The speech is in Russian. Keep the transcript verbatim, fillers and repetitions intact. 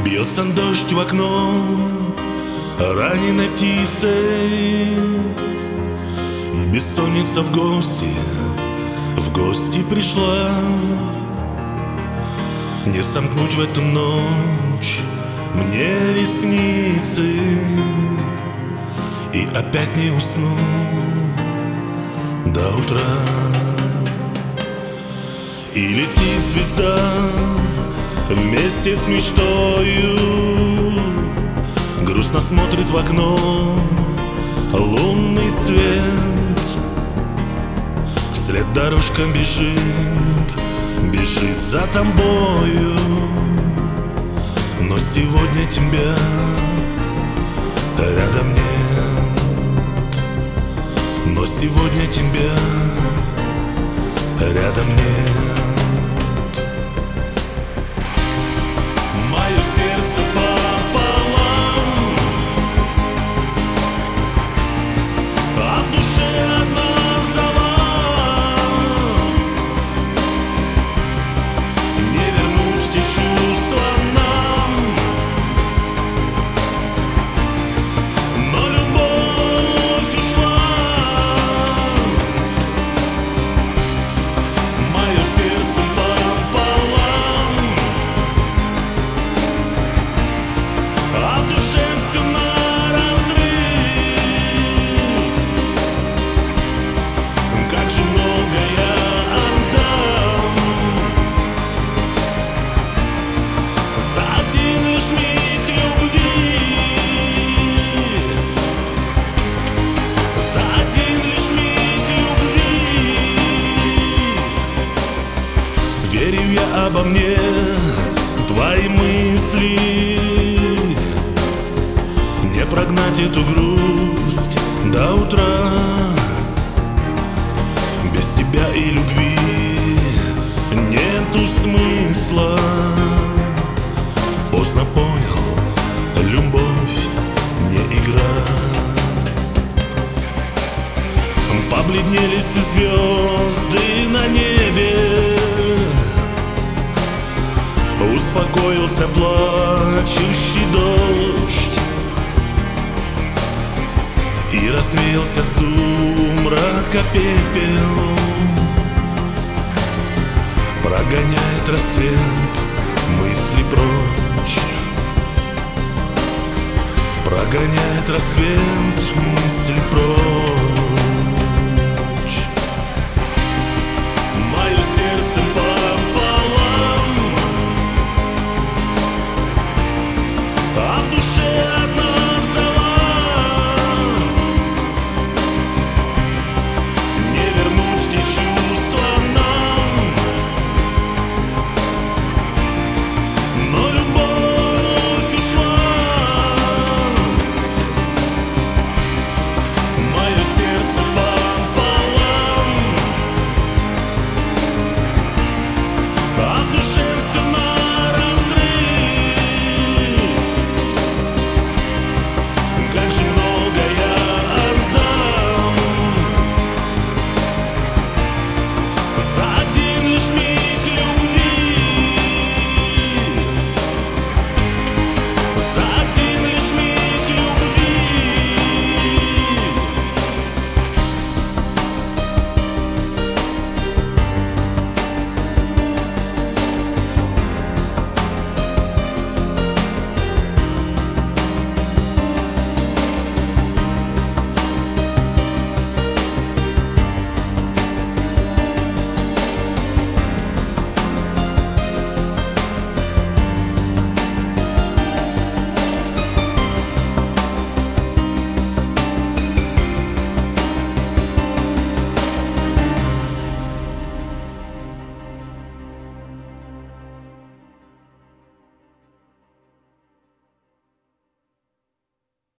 Бьется дождь в окно раненой птицей, и бессонница в гости, в гости пришла. Не сомкнуть в эту ночь мне ресницы, и опять не усну до утра. И летит звезда вместе с мечтою, грустно смотрит в окно лунный свет. Вслед дорожка бежит, бежит за тобою, но сегодня тебя рядом нет. Но сегодня тебя рядом нет. Мое сердце пополам, а в душе одна зала. Не вернуть те чувства нам, но любовь ушла. Мое сердце пополам, а в душе все наразрыв. Как же много я отдам за один лишь миг любви, за один лишь миг любви. Верю я обо мне, твои мысли, не прогнать эту грусть до утра. Без тебя и любви нету смысла. Поздно понял, любовь не игра. Побледнели все звезды на небе, успокоился плачущий дождь, и развеялся сумрака пепел. Прогоняет рассвет мысли прочь, прогоняет рассвет мысли прочь.